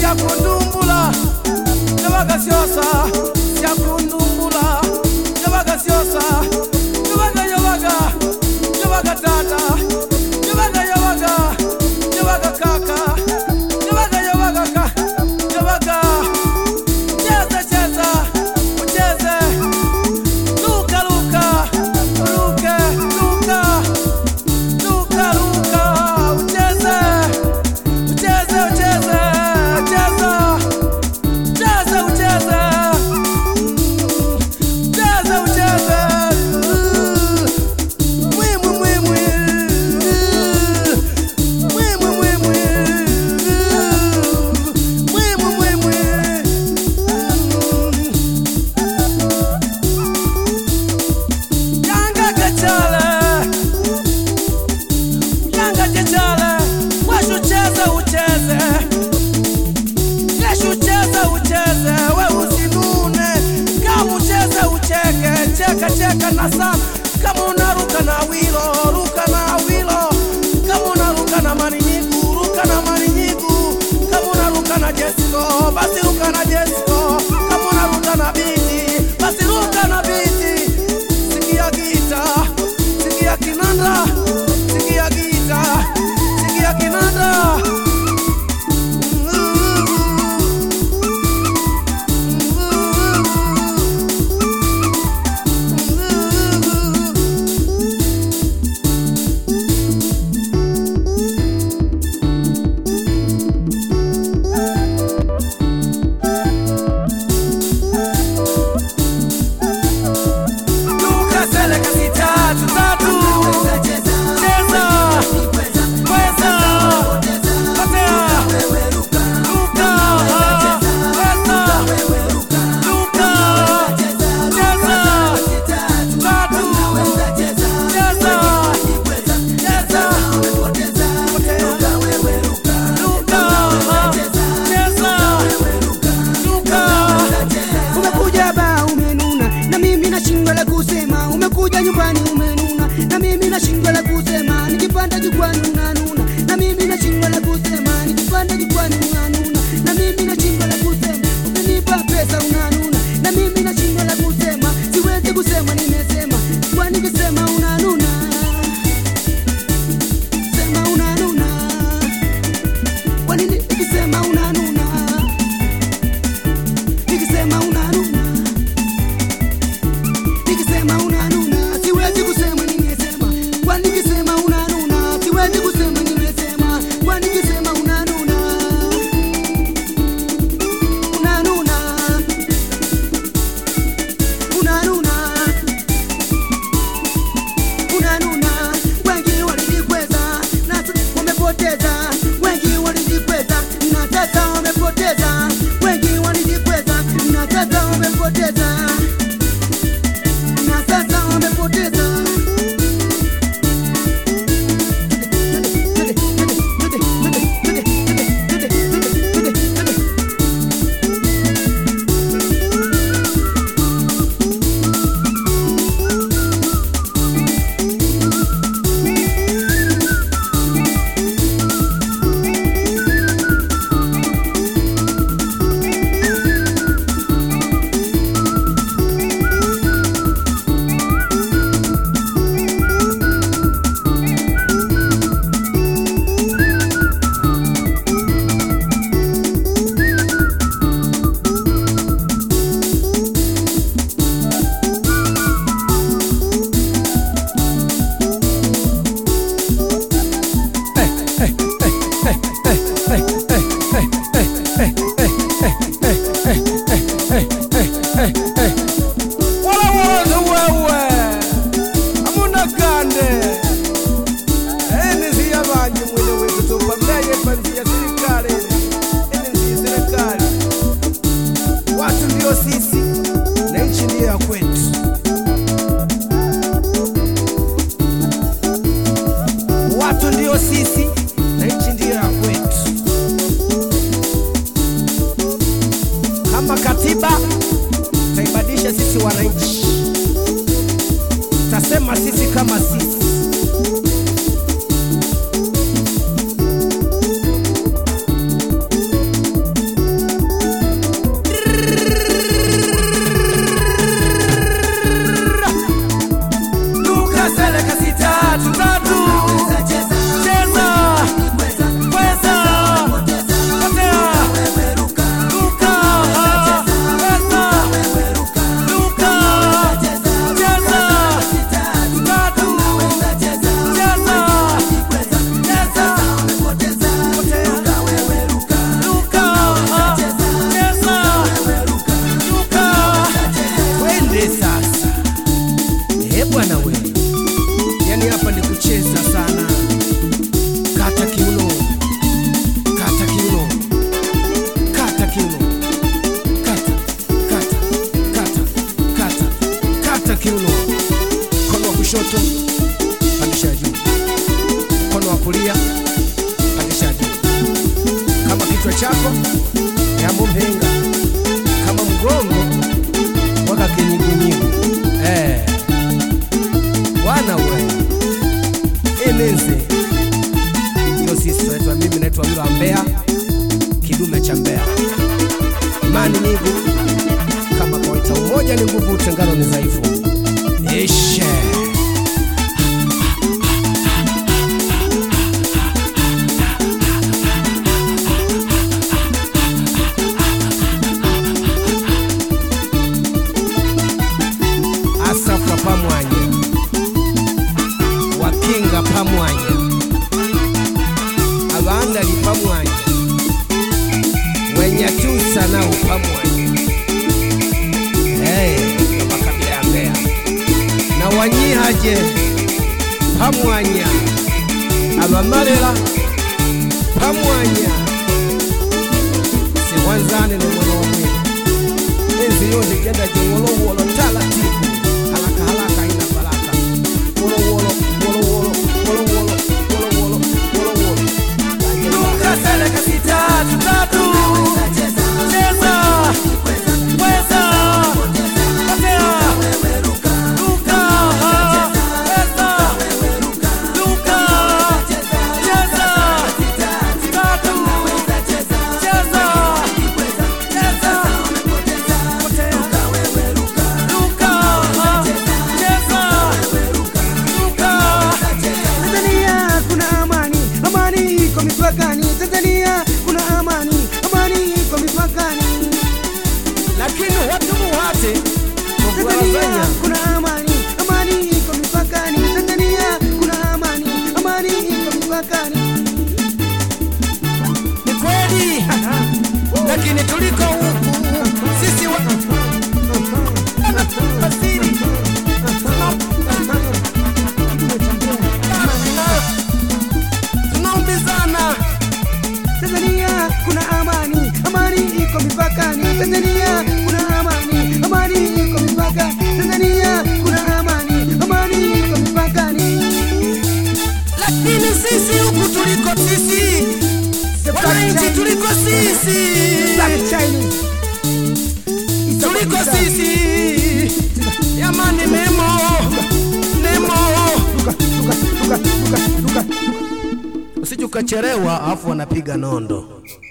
siakundumbula yabaga siosa siakundumbula yabaga siosa yabaga tata yabaga kaka yabaga cheza ucheze luka cheka na sana kama unaruka na wilo kama unaruka na maninyigu kama unaruka na Jessico basi ruka na Jessico kama unaruka na biti basi ruka na biti sikia gita sikia kinanda sikia gita sikia kinanda nyumbani umenuna na mimi nashindwa la kusema nikipanda jukwani unanuna na mimi nashindwa la kusema nikipanda jukwani unanuna na mimi nashindwa la kusema ukinipa pesa unanuna na mimi nashindwa la kusema siwezi kusema nimesema kwa nikisema unanuna sema unanuna kwa nini nikisema unanuna nikisema unanuna nikisema unanuna siwezi kusema nimesema kwa nikisema unanuna siwezi kusema nimesema kwa nikisema unanuna unanuna unanuna unanuna wengi walijikweza na wamepoteza wengi walijikweza na sasa wamepoteza wengi walijikweza na sasa wamepoteza na sasa wamepoteza watu ndio sisi na nchi ndio ya kwetu. Watu ndio sisi na nchi ndio ya kwetu. Kama katiba taibadilisha sisi wananchi, tasema sisi kama sisi. kulia pandisha juu, kama kichwa chako yambo mhenga, kama mgongo waka kinyigunyingu. Wana we enenze yo sisi wetu. Mimi naitwa Wilo wa Mbeya, kidume cha Mbeya. Imani nigu kama kawaita, umoja ni nguvu, utengano ni dhaifu. Ishe Asafa pamwanya, Wakinga pamwanya, Abangali pamwanya, Wenyatusa nao pamwanya. Makabila ya Mbeya na Wanyihaje pamwanya, Abamarela pamwanya, Siwanzane na mwana wa mwili. Enzi yote kenda jengolo wolo talatibu, halaka halaka ina baraka. Wolo wolo wolo wolo wolo wolo wolo wolo wolo wolo. Luka sele kasita tutatu. Cheza weza weza katea luka luka weza luka cheza tutatu cheza Tanzania kuna amani, amani iko mipakani. Lakini watu muwate Tanzania kuna amani, amani iko mipakani. Tanzania kuna amani, amani iko mipakani. Ni kweli, lakini tuliko huku sisi basiri tunaombizana. Tanzania kuna amani, amani iko mipakani. Tanzania kuna amani, amani iko mipakani. Tanzania kuna amani, amani iko mipakani. Lakini sisi huku tuliko sisi, wananchi tuliko sisi, tuliko sisi, yamani memo nemo. Usije ukachelewa afu wanapiga nondo.